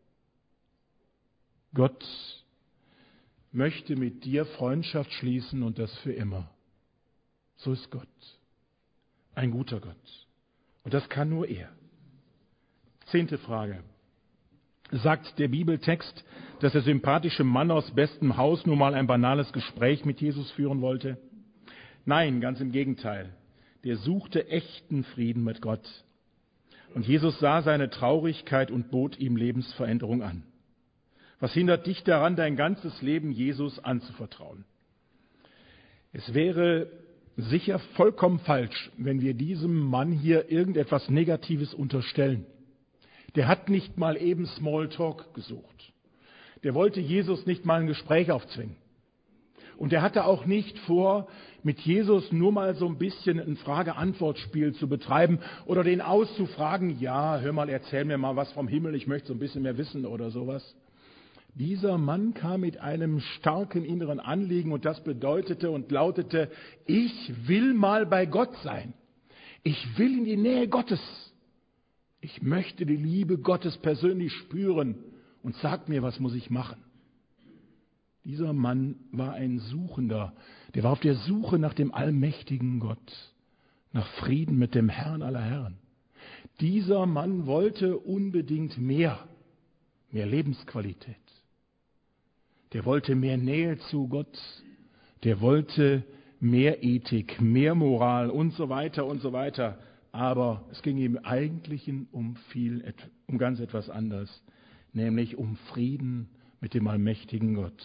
S1: Gott möchte mit dir Freundschaft schließen und das für immer. So ist Gott. Ein guter Gott. Und das kann nur er. Zehnte Frage. Sagt der Bibeltext, dass der sympathische Mann aus bestem Haus nur mal ein banales Gespräch mit Jesus führen wollte? Nein, ganz im Gegenteil. Der suchte echten Frieden mit Gott. Und Jesus sah seine Traurigkeit und bot ihm Lebensveränderung an. Was hindert dich daran, dein ganzes Leben Jesus anzuvertrauen? Es wäre sicher vollkommen falsch, wenn wir diesem Mann hier irgendetwas Negatives unterstellen. Der hat nicht mal eben Smalltalk gesucht. Der wollte Jesus nicht mal ein Gespräch aufzwingen. Und er hatte auch nicht vor, mit Jesus nur mal so ein bisschen ein Frage-Antwort-Spiel zu betreiben oder den auszufragen, ja, hör mal, erzähl mir mal was vom Himmel, ich möchte so ein bisschen mehr wissen oder sowas. Dieser Mann kam mit einem starken inneren Anliegen und das bedeutete und lautete, ich will mal bei Gott sein. Ich will in die Nähe Gottes. Ich möchte die Liebe Gottes persönlich spüren und sag mir, was muss ich machen? Dieser Mann war ein Suchender, der war auf der Suche nach dem allmächtigen Gott, nach Frieden mit dem Herrn aller Herren. Dieser Mann wollte unbedingt mehr, mehr Lebensqualität. Der wollte mehr Nähe zu Gott, der wollte mehr Ethik, mehr Moral und so weiter und so weiter. Aber es ging ihm eigentlich um viel, um ganz etwas anderes, nämlich um Frieden mit dem allmächtigen Gott.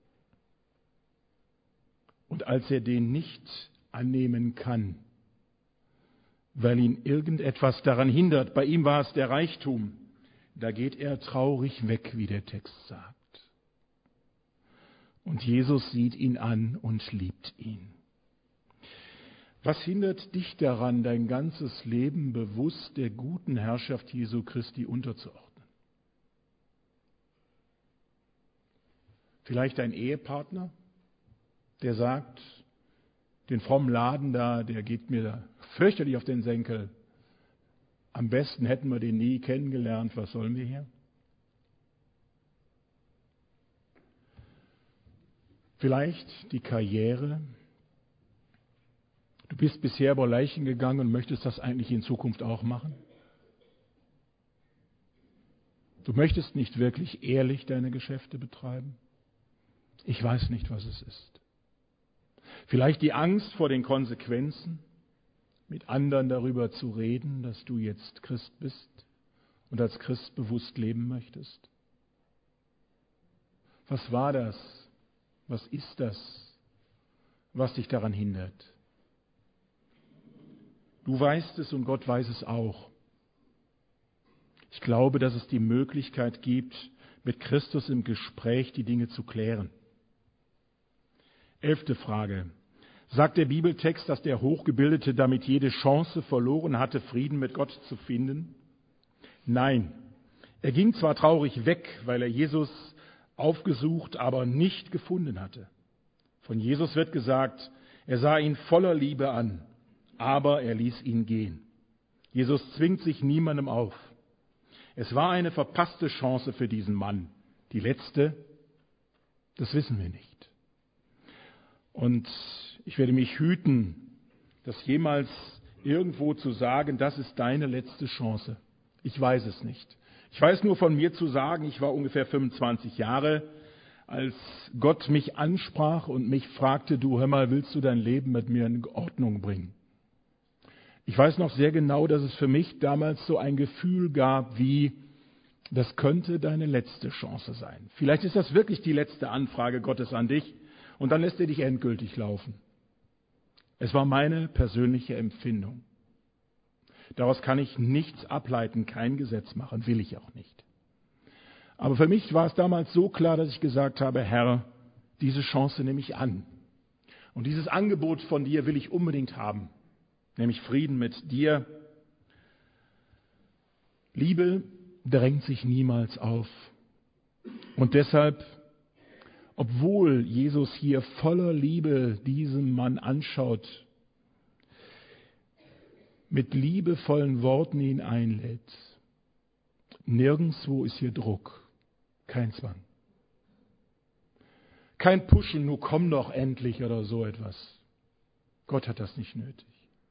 S1: Und als er den nicht annehmen kann, weil ihn irgendetwas daran hindert, bei ihm war es der Reichtum, da geht er traurig weg, wie der Text sagt. Und Jesus sieht ihn an und liebt ihn. Was hindert dich daran, dein ganzes Leben bewusst der guten Herrschaft Jesu Christi unterzuordnen? Vielleicht ein Ehepartner, der sagt, den frommen Laden da, der geht mir fürchterlich auf den Senkel. Am besten hätten wir den nie kennengelernt, was sollen wir hier? Vielleicht die Karriere. Du bist bisher über Leichen gegangen und möchtest das eigentlich in Zukunft auch machen. Du möchtest nicht wirklich ehrlich deine Geschäfte betreiben. Ich weiß nicht, was es ist. Vielleicht die Angst vor den Konsequenzen, mit anderen darüber zu reden, dass du jetzt Christ bist und als Christ bewusst leben möchtest. Was war das? Was ist das, was dich daran hindert? Du weißt es und Gott weiß es auch. Ich glaube, dass es die Möglichkeit gibt, mit Christus im Gespräch die Dinge zu klären. Elfte Frage. Sagt der Bibeltext, dass der Hochgebildete damit jede Chance verloren hatte, Frieden mit Gott zu finden? Nein. Er ging zwar traurig weg, weil er Jesus aufgesucht, aber nicht gefunden hatte. Von Jesus wird gesagt, er sah ihn voller Liebe an, aber er ließ ihn gehen. Jesus zwingt sich niemandem auf. Es war eine verpasste Chance für diesen Mann. Die letzte, das wissen wir nicht. Und ich werde mich hüten, das jemals irgendwo zu sagen, das ist deine letzte Chance. Ich weiß es nicht. Ich weiß nur von mir zu sagen, ich war ungefähr fünfundzwanzig Jahre, als Gott mich ansprach und mich fragte, du hör mal, willst du dein Leben mit mir in Ordnung bringen? Ich weiß noch sehr genau, dass es für mich damals so ein Gefühl gab, wie, das könnte deine letzte Chance sein. Vielleicht ist das wirklich die letzte Anfrage Gottes an dich und dann lässt er dich endgültig laufen. Es war meine persönliche Empfindung. Daraus kann ich nichts ableiten, kein Gesetz machen, will ich auch nicht. Aber für mich war es damals so klar, dass ich gesagt habe, Herr, diese Chance nehme ich an. Und dieses Angebot von dir will ich unbedingt haben, nämlich Frieden mit dir. Liebe drängt sich niemals auf. Und deshalb, obwohl Jesus hier voller Liebe diesen Mann anschaut, mit liebevollen Worten ihn einlädt. Nirgendwo ist hier Druck, kein Zwang. Kein Pushen, nur komm doch endlich oder so etwas. Gott hat das nicht nötig.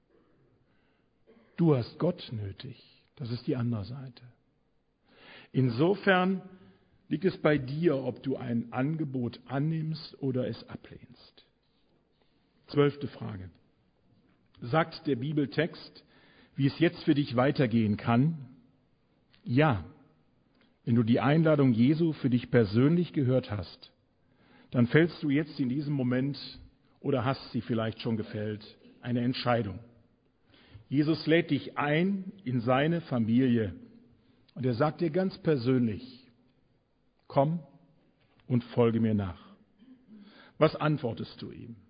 S1: Du hast Gott nötig, das ist die andere Seite. Insofern liegt es bei dir, ob du ein Angebot annimmst oder es ablehnst. Zwölfte Frage. Sagt der Bibeltext, wie es jetzt für dich weitergehen kann? Ja, wenn du die Einladung Jesu für dich persönlich gehört hast, dann fällst du jetzt in diesem Moment oder hast sie vielleicht schon gefällt eine Entscheidung. Jesus lädt dich ein in seine Familie und er sagt dir ganz persönlich, komm und folge mir nach. Was antwortest du ihm?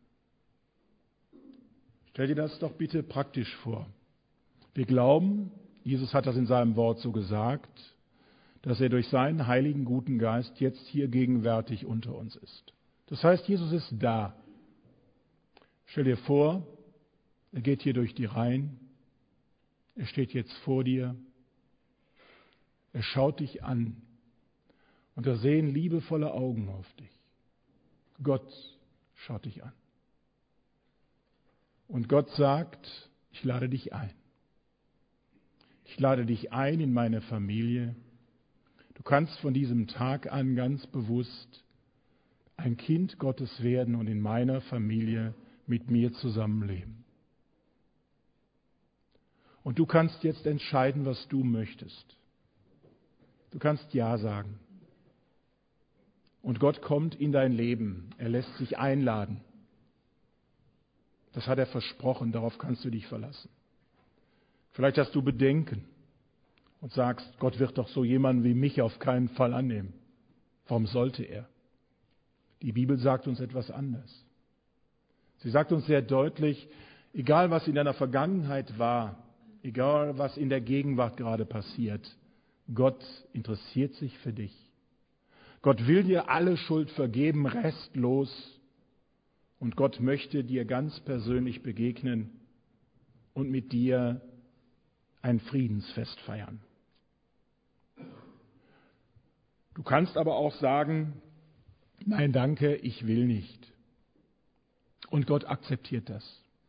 S1: Stell dir das doch bitte praktisch vor. Wir glauben, Jesus hat das in seinem Wort so gesagt, dass er durch seinen heiligen guten Geist jetzt hier gegenwärtig unter uns ist. Das heißt, Jesus ist da. Stell dir vor, er geht hier durch die Reihen, er steht jetzt vor dir, er schaut dich an und da sehen liebevolle Augen auf dich. Gott schaut dich an. Und Gott sagt, ich lade dich ein. Ich lade dich ein in meine Familie. Du kannst von diesem Tag an ganz bewusst ein Kind Gottes werden und in meiner Familie mit mir zusammenleben. Und du kannst jetzt entscheiden, was du möchtest. Du kannst Ja sagen. Und Gott kommt in dein Leben. Er lässt sich einladen. Das hat er versprochen, darauf kannst du dich verlassen. Vielleicht hast du Bedenken und sagst, Gott wird doch so jemanden wie mich auf keinen Fall annehmen. Warum sollte er? Die Bibel sagt uns etwas anderes. Sie sagt uns sehr deutlich, egal was in deiner Vergangenheit war, egal was in der Gegenwart gerade passiert, Gott interessiert sich für dich. Gott will dir alle Schuld vergeben, restlos. Und Gott möchte dir ganz persönlich begegnen und mit dir ein Friedensfest feiern. Du kannst aber auch sagen, nein, danke, ich will nicht. Und Gott akzeptiert das.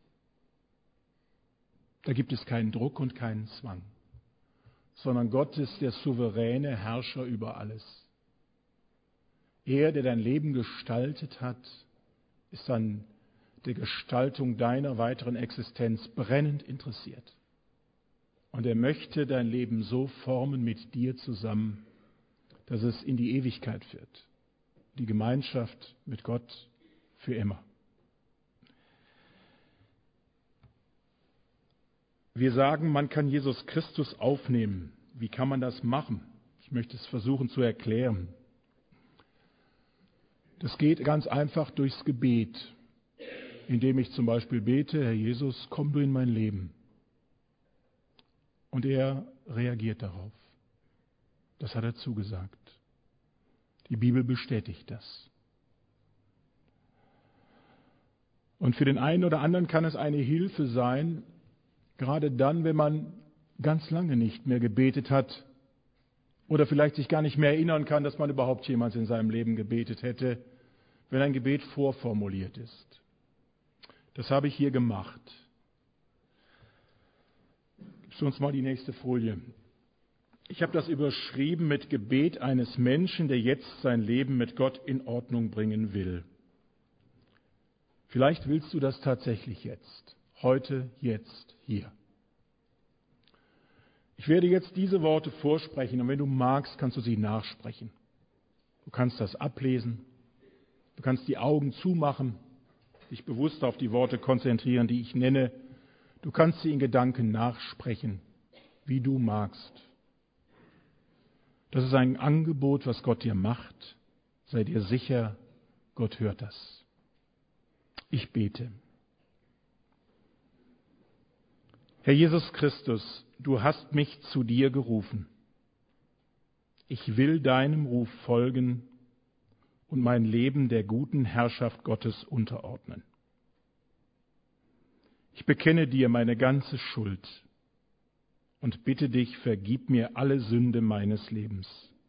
S1: Da gibt es keinen Druck und keinen Zwang, sondern Gott ist der souveräne Herrscher über alles. Er, der dein Leben gestaltet hat, ist an der Gestaltung deiner weiteren Existenz brennend interessiert. Und er möchte dein Leben so formen mit dir zusammen, dass es in die Ewigkeit führt. Die Gemeinschaft mit Gott für immer. Wir sagen, man kann Jesus Christus aufnehmen. Wie kann man das machen? Ich möchte es versuchen zu erklären. Das geht ganz einfach durchs Gebet, indem ich zum Beispiel bete, Herr Jesus, komm du in mein Leben. Und er reagiert darauf. Das hat er zugesagt. Die Bibel bestätigt das. Und für den einen oder anderen kann es eine Hilfe sein, gerade dann, wenn man ganz lange nicht mehr gebetet hat oder vielleicht sich gar nicht mehr erinnern kann, dass man überhaupt jemals in seinem Leben gebetet hätte, wenn ein Gebet vorformuliert ist. Das habe ich hier gemacht. Gibst du uns mal die nächste Folie. Ich habe das überschrieben mit Gebet eines Menschen, der jetzt sein Leben mit Gott in Ordnung bringen will. Vielleicht willst du das tatsächlich jetzt, heute, jetzt, hier. Ich werde jetzt diese Worte vorsprechen und wenn du magst, kannst du sie nachsprechen. Du kannst das ablesen. Du kannst die Augen zumachen, dich bewusst auf die Worte konzentrieren, die ich nenne. Du kannst sie in Gedanken nachsprechen, wie du magst. Das ist ein Angebot, was Gott dir macht. Sei dir sicher, Gott hört das. Ich bete. Herr Jesus Christus, du hast mich zu dir gerufen. Ich will deinem Ruf folgen und mein Leben der guten Herrschaft Gottes unterordnen. Ich bekenne dir meine ganze Schuld und bitte dich, vergib mir alle Sünde meines Lebens.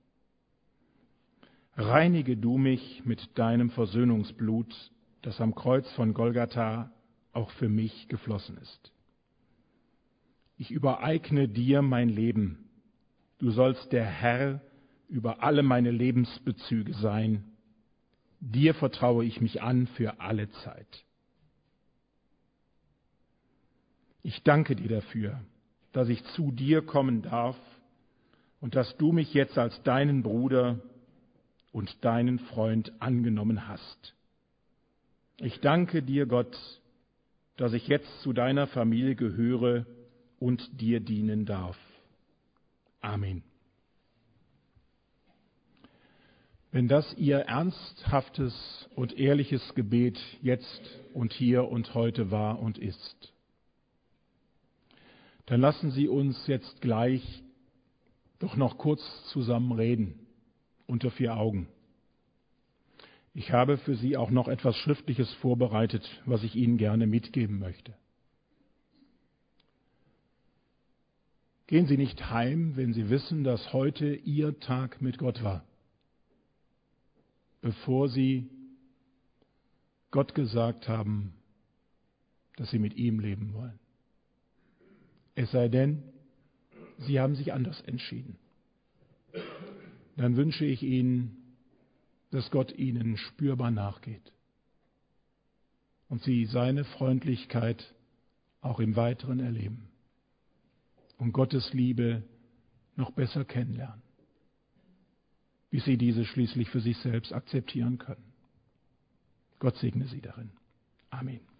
S1: Reinige du mich mit deinem Versöhnungsblut, das am Kreuz von Golgatha auch für mich geflossen ist. Ich übereigne dir mein Leben. Du sollst der Herr über alle meine Lebensbezüge sein. Dir vertraue ich mich an für alle Zeit. Ich danke dir dafür, dass ich zu dir kommen darf und dass du mich jetzt als deinen Bruder und deinen Freund angenommen hast. Ich danke dir, Gott, dass ich jetzt zu deiner Familie gehöre und dir dienen darf. Amen. Wenn das Ihr ernsthaftes und ehrliches Gebet jetzt und hier und heute war und ist, dann lassen Sie uns jetzt gleich doch noch kurz zusammen reden, unter vier Augen. Ich habe für Sie auch noch etwas Schriftliches vorbereitet, was ich Ihnen gerne mitgeben möchte. Gehen Sie nicht heim, wenn Sie wissen, dass heute Ihr Tag mit Gott war, bevor Sie Gott gesagt haben, dass Sie mit ihm leben wollen. Es sei denn, Sie haben sich anders entschieden. Dann wünsche ich Ihnen, dass Gott Ihnen spürbar nachgeht und Sie seine Freundlichkeit auch im Weiteren erleben und Gottes Liebe noch besser kennenlernen, bis Sie diese schließlich für sich selbst akzeptieren können. Gott segne Sie darin. Amen.